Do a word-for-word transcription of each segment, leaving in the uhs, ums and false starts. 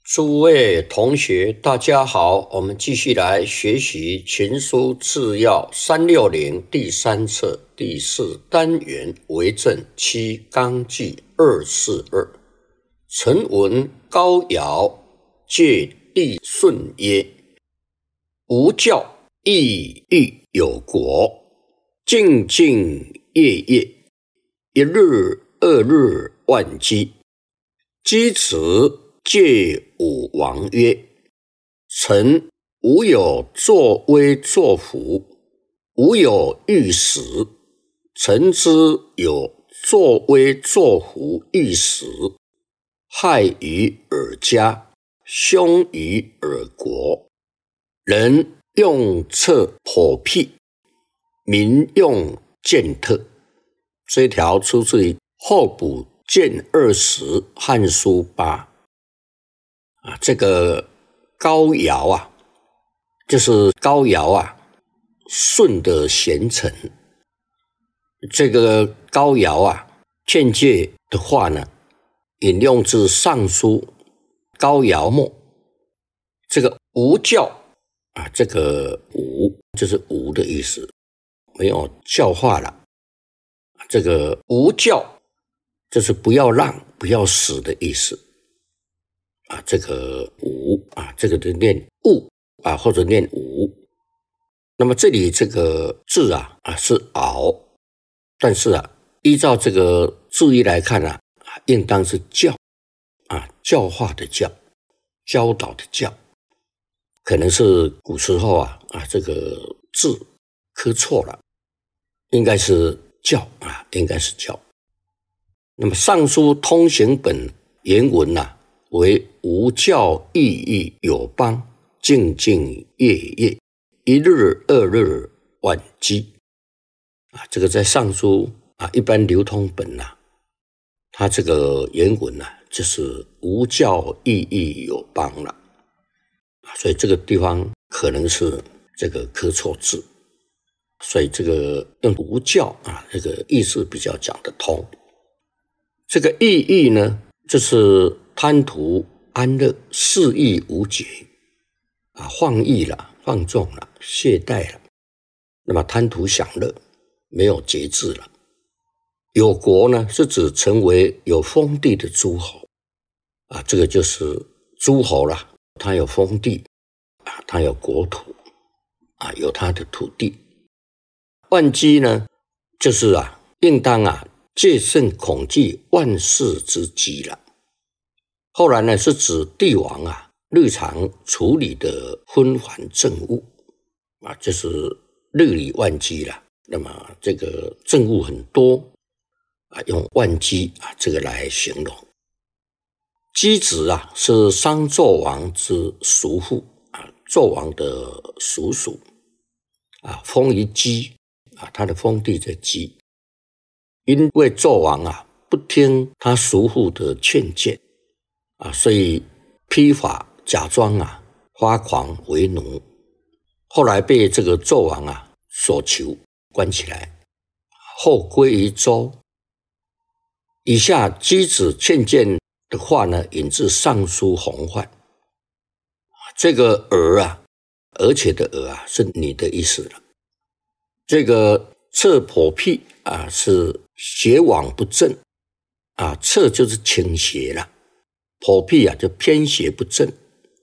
诸位同学，大家好，我们继续来学习《群书治要》三六零第三册第四单元为政七纲纪二四二。臣闻高尧借帝舜曰：吾教义欲有国，兢兢业业，一日二日万机。箕子借武王曰：臣无有作威作福，无有欲死。臣之有作威作福欲死，害于尔家，凶于尔国。人用策剖辟，民用践特。这条出自于候补卷二十汉书八。啊，这个高尧啊，就是高尧啊，舜的贤臣。这个高尧啊，劝诫的话呢，引用自《尚书》高尧末。这个无教啊，这个无就是无的意思，没有教化了。这个无教就是不要让、不要死的意思。啊，这个无啊，这个就念物啊，或者念无。那么这里这个字啊啊是敖，但是啊，依照这个字义来看啊，应当是教啊，教化的教，教导的教，可能是古时候啊啊这个字刻错了，应该是教啊，应该是教。那么《尚书通行本》原文啊，为无教义义有邦，兢兢业业，一日二日万机。啊，这个在尚书啊一般流通本啊，它这个原文啊就是无教义义有邦了。啊，所以这个地方可能是这个刻错字，所以这个用无教啊，这个意思比较讲得通。这个义义呢，就是贪图安乐，肆意无节啊，放逸了，放纵了，懈怠了，那么贪图享乐，没有节制了。有国呢，是指成为有封地的诸侯啊，这个就是诸侯了，他有封地啊，他有国土啊，有他的土地。万机呢，就是啊，应当啊，戒慎恐惧万事之机了。后来呢，是指帝王啊日常处理的纷繁政务啊，就是日理万机了。那么这个政务很多啊，用万机啊这个来形容。箕子啊是商纣王之叔父啊，纣王的叔叔啊，封于箕啊，他的封地在箕。因为纣王啊不听他叔父的劝谏啊，所以披发假装啊发狂为奴，后来被这个纣王啊所囚关起来，后归于周。以下箕子劝谏的话呢，引自《尚书洪范》。这个儿啊，而且的儿啊，是你的意思了。这个侧剖辟啊，是邪往不正啊，侧就是倾斜了。剖辟啊，就偏斜不正。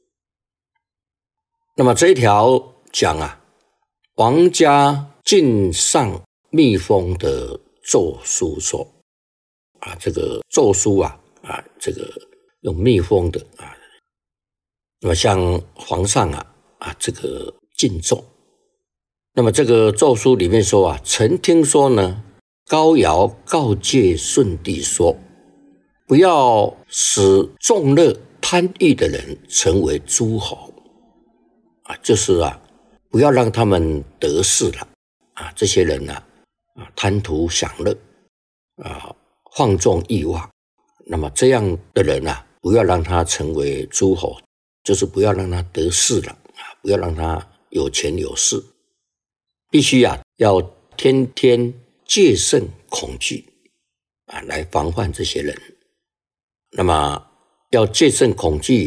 那么这一条讲啊，王家晋上密封的奏书说啊，这个奏书啊啊，这个用密封的啊，那么像皇上啊啊这个进奏。那么这个奏书里面说啊，臣听说呢，高尧告诫舜帝说，不要使众乐贪欲的人成为诸侯啊，就是啊，不要让他们得势了啊，这些人啊啊贪图享乐啊，放纵欲望，那么这样的人啊，不要让他成为诸侯，就是不要让他得势了啊，不要让他有钱有势，必须啊要天天戒慎恐惧啊，来防范这些人。那么要戒慎恐惧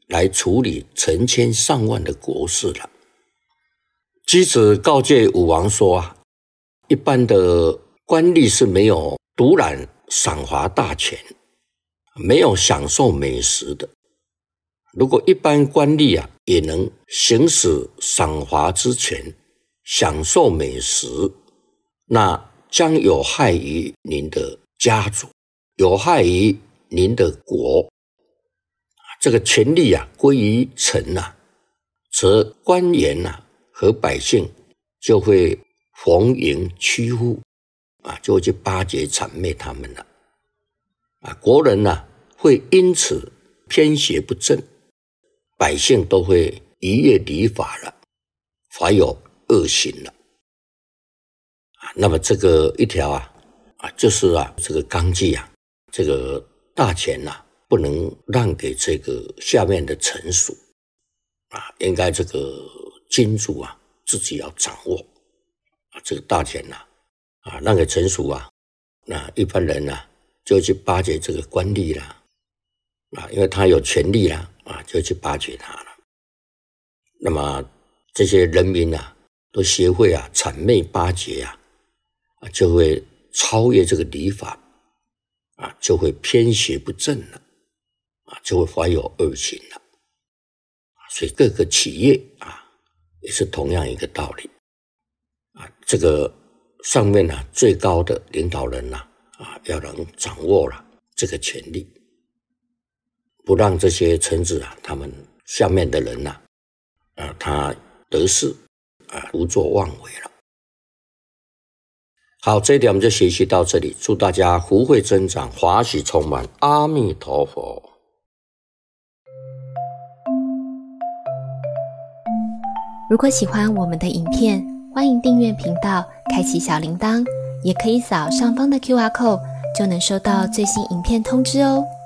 来处理成千上万的国事了。箕子告诫武王说啊，一般的官吏是没有独揽赏罚大权，没有享受美食的。如果一般官吏啊也能行使赏罚之权，享受美食，那将有害于您的家族，有害于您的国。这个权力啊归于臣啊，则官员啊和百姓就会逢迎屈服啊，就会去巴结谄媚他们了啊。国人啊会因此偏邪不正，百姓都会逾越礼法了，怀有恶行了啊。那么这个一条啊啊，就是啊这个纲纪啊，这个大权啊不能让给这个下面的臣属啊，应该这个君主啊自己要掌握啊，这个大权呐啊，让给臣属啊，那一般人呐、啊、就去巴结这个官吏啦啊，因为他有权力啦啊，就去巴结他了。那么这些人民啊，都学会啊谄媚巴结啊，啊就会超越这个礼法啊，就会偏邪不正了啊，就会怀有恶行了。所以各个企业啊，也是同样一个道理啊。这个上面呢、啊、最高的领导人呐 啊, 啊，要能掌握了这个权力，不让这些臣子啊，他们下面的人呐 啊, 啊，他得势啊，胡作妄为了。好，这一点我们就学习到这里，祝大家福慧增长，华喜充满，阿弥陀佛。 如果喜欢我们的影片，欢迎订阅频道，开启小铃铛，也可以扫上方的 Q R code， 就能收到最新影片通知哦。